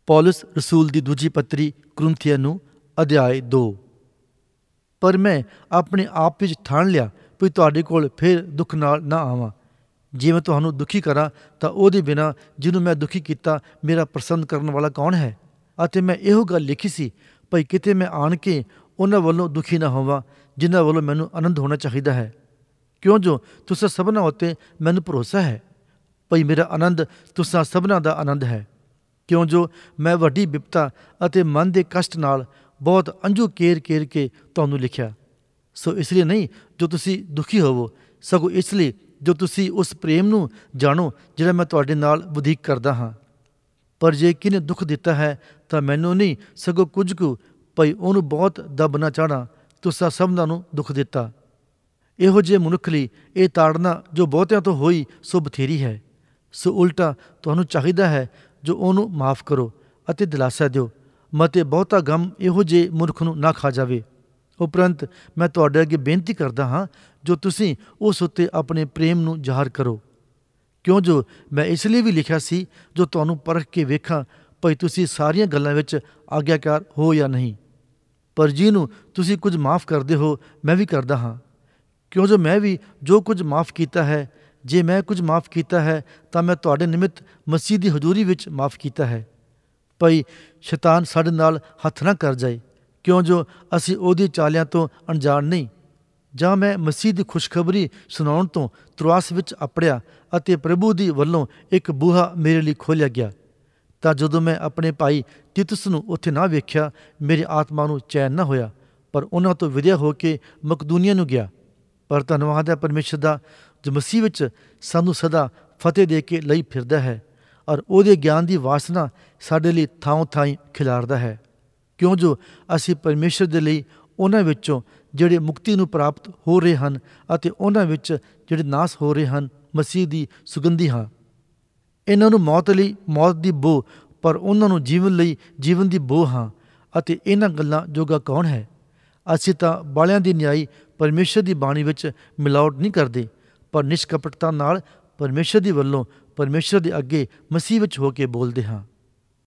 ਪੌਲਸ ਰਸੂਲ ਦੀ ਦੂਜੀ ਪੱਤਰੀ ਕੁਰਿੰਥੀਆਂ ਨੂੰ ਅਧਿਆਇ 2। ਪਰ ਮੈਂ ਆਪਣੇ ਆਪ ਵਿੱਚ ਠਾਣ ਲਿਆ ਵੀ ਤੁਹਾਡੇ ਕੋਲ ਫਿਰ ਦੁੱਖ ਨਾਲ ਨਾ ਆਵਾਂ। ਜੇ ਮੈਂ ਤੁਹਾਨੂੰ ਦੁਖੀ ਕਰਾਂ ਤਾਂ ਉਹਦੇ ਬਿਨਾਂ ਜਿਹਨੂੰ ਮੈਂ ਦੁਖੀ ਕੀਤਾ ਮੇਰਾ ਪਸੰਦ ਕਰਨ ਵਾਲਾ ਕੌਣ ਹੈ। ਅਤੇ ਮੈਂ ਇਹੋ ਗੱਲ ਲਿਖੀ ਸੀ ਭਈ ਕਿਤੇ ਮੈਂ ਆਣ ਕੇ ਉਹਨਾਂ ਵੱਲੋਂ ਦੁਖੀ ਨਾ ਹੋਵਾਂ ਜਿਨ੍ਹਾਂ ਵੱਲੋਂ ਮੈਨੂੰ ਆਨੰਦ ਹੋਣਾ ਚਾਹੀਦਾ ਹੈ, ਕਿਉਂ ਜੋ ਤੁਸਾਂ ਸਭਨਾਂ ਉੱਤੇ ਮੈਨੂੰ ਭਰੋਸਾ ਹੈ ਭਈ ਮੇਰਾ ਆਨੰਦ ਤੁਸਾਂ ਸਭਨਾਂ ਦਾ ਆਨੰਦ ਹੈ। ਕਿਉਂ ਜੋ ਮੈਂ ਵੱਡੀ ਬਿਪਤਾ ਅਤੇ ਮਨ ਦੇ ਕਸ਼ਟ ਨਾਲ ਬਹੁਤ ਅੰਜੂ ਕੇਰ ਕੇ ਤੁਹਾਨੂੰ ਲਿਖਿਆ। ਸੋ ਇਸ ਲਈ ਨਹੀਂ ਜੋ ਤੁਸੀਂ ਦੁਖੀ ਹੋਵੋ, ਸਗੋਂ ਇਸ ਲਈ ਜੋ ਤੁਸੀਂ ਉਸ ਪ੍ਰੇਮ ਨੂੰ ਜਾਣੋ ਜਿਹੜਾ ਮੈਂ ਤੁਹਾਡੇ ਨਾਲ ਵਧੀਕ ਕਰਦਾ ਹਾਂ। ਪਰ ਜੇ ਕਿਨੇ ਦੁੱਖ ਦਿੱਤਾ ਹੈ ਤਾਂ ਮੈਨੂੰ ਨਹੀਂ, ਸਗੋਂ ਕੁਝ ਕੁ ਭਈ ਉਹਨੂੰ ਬਹੁਤ ਦੱਬਣਾ ਚਾਹਣਾ ਤੁਸਾਂ ਸਭਨਾਂ ਨੂੰ ਦੁੱਖ ਦਿੱਤਾ। ਇਹੋ ਜਿਹੇ ਮਨੁੱਖ ਲਈ ਇਹ ਤਾੜਨਾ ਜੋ ਬਹੁਤਿਆਂ ਤੋਂ ਹੋਈ ਸੋ ਬਥੇਰੀ ਹੈ। ਸੋ ਉਲਟਾ ਤੁਹਾਨੂੰ ਚਾਹੀਦਾ ਹੈ ਜੋ ਉਹਨੂੰ ਮਾਫ਼ ਕਰੋ ਅਤੇ ਦਿਲਾਸਾ ਦਿਓ, ਮਤੇ ਬਹੁਤਾ ਗਮ ਇਹੋ ਜਿਹੇ ਮਨੁੱਖ ਨੂੰ ਨਾ ਖਾ ਜਾਵੇ। ਉਪਰੰਤ ਮੈਂ ਤੁਹਾਡੇ ਅੱਗੇ ਬੇਨਤੀ ਕਰਦਾ ਹਾਂ ਜੋ ਤੁਸੀਂ ਉਸ ਉੱਤੇ ਆਪਣੇ ਪ੍ਰੇਮ ਨੂੰ ਜ਼ਾਹਰ ਕਰੋ। ਕਿਉਂ ਜੋ ਮੈਂ ਇਸ ਲਈ ਵੀ ਲਿਖਿਆ ਸੀ ਜੋ ਤੁਹਾਨੂੰ ਪਰਖ ਕੇ ਵੇਖਾਂ ਭਈ ਤੁਸੀਂ ਸਾਰੀਆਂ ਗੱਲਾਂ ਵਿੱਚ ਆਗਿਆਕਾਰ ਹੋ ਜਾਂ ਨਹੀਂ। ਪਰ ਜਿਹਨੂੰ ਤੁਸੀਂ ਕੁਝ ਮਾਫ਼ ਕਰਦੇ ਹੋ ਮੈਂ ਵੀ ਕਰਦਾ ਹਾਂ। ਕਿਉਂ ਜੋ ਮੈਂ ਵੀ ਜੋ ਕੁਝ ਮਾਫ਼ ਕੀਤਾ ਹੈ, ਜੇ ਮੈਂ ਕੁਝ ਮਾਫ਼ ਕੀਤਾ ਹੈ ਤਾਂ ਮੈਂ ਤੁਹਾਡੇ ਨਿਮਿਤ ਮਸੀਹ ਦੀ ਹਜ਼ੂਰੀ ਵਿੱਚ ਮਾਫ਼ ਕੀਤਾ ਹੈ, ਭਈ ਸ਼ੈਤਾਨ ਸਾਡੇ ਨਾਲ ਹੱਥ ਨਾ ਕਰ ਜਾਏ। ਕਿਉਂ ਜੋ ਅਸੀਂ ਉਹਦੀ ਚਾਲਿਆਂ ਤੋਂ ਅਣਜਾਣ ਨਹੀਂ। ਜਾਂ ਮੈਂ ਮਸੀਹ ਦੀ ਖੁਸ਼ਖਬਰੀ ਸੁਣਾਉਣ ਤੋਂ ਤ੍ਰੋਆਸ ਵਿੱਚ ਅਪੜਿਆ ਅਤੇ ਪ੍ਰਭੂ ਦੀ ਵੱਲੋਂ ਇੱਕ ਬੂਹਾ ਮੇਰੇ ਲਈ ਖੋਲ੍ਹਿਆ ਗਿਆ, ਤਾਂ ਜਦੋਂ ਮੈਂ ਆਪਣੇ ਭਾਈ ਤਿਤੁਸ ਨੂੰ ਉੱਥੇ ਨਾ ਵੇਖਿਆ ਮੇਰੀ ਆਤਮਾ ਨੂੰ ਚੈਨ ਨਾ ਹੋਇਆ, ਪਰ ਉਹਨਾਂ ਤੋਂ ਵਿਦਿਆ ਹੋ ਕੇ ਮਕਦੂਨੀਆ ਨੂੰ ਗਿਆ। ਪਰ ਧੰਨਵਾਦ ਹੈ ਪਰਮੇਸ਼ਰ ਦਾ ਜੋ ਮਸੀਹ ਵਿੱਚ ਸਾਨੂੰ ਸਦਾ ਫਤਿਹ ਦੇ ਕੇ ਲਈ ਫਿਰਦਾ ਹੈ ਔਰ ਉਹਦੇ ਗਿਆਨ ਦੀ ਵਾਸਨਾ ਸਾਡੇ ਲਈ ਥਾਂ ਥਾਈਂ ਖਿਲਾਰਦਾ ਹੈ। ਕਿਉਂ ਜੋ ਅਸੀਂ ਪਰਮੇਸ਼ਰ ਦੇ ਲਈ ਉਹਨਾਂ ਵਿੱਚੋਂ ਜਿਹੜੇ ਮੁਕਤੀ ਨੂੰ ਪ੍ਰਾਪਤ ਹੋ ਰਹੇ ਹਨ ਅਤੇ ਉਹਨਾਂ ਵਿੱਚ ਜਿਹੜੇ ਨਾਸ ਹੋ ਰਹੇ ਹਨ ਮਸੀਹ ਦੀ ਸੁਗੰਧੀ ਹਾਂ। ਇਹਨਾਂ ਨੂੰ ਮੌਤ ਲਈ ਮੌਤ ਦੀ ਬੋ, ਪਰ ਉਹਨਾਂ ਨੂੰ ਜੀਵਨ ਲਈ ਜੀਵਨ ਦੀ ਬੋ ਹਾਂ। ਅਤੇ ਇਹਨਾਂ ਗੱਲਾਂ ਜੋਗਾ ਕੌਣ ਹੈ? ਅਸੀਂ ਤਾਂ ਬਾਲਿਆਂ ਦੀ ਨਿਆਈ ਪਰਮੇਸ਼ਰ ਦੀ ਬਾਣੀ ਵਿੱਚ ਮਿਲਾਵਟ ਨਹੀਂ ਕਰਦੇ, ਪਰ ਨਿਸ਼ਕਪਟਤਾ ਨਾਲ ਪਰਮੇਸ਼ਰ ਦੀ ਵੱਲੋਂ ਪਰਮੇਸ਼ਰ ਦੇ ਅੱਗੇ ਮਸੀਹ ਵਿੱਚ ਹੋ ਕੇ ਬੋਲਦੇ ਹਾਂ।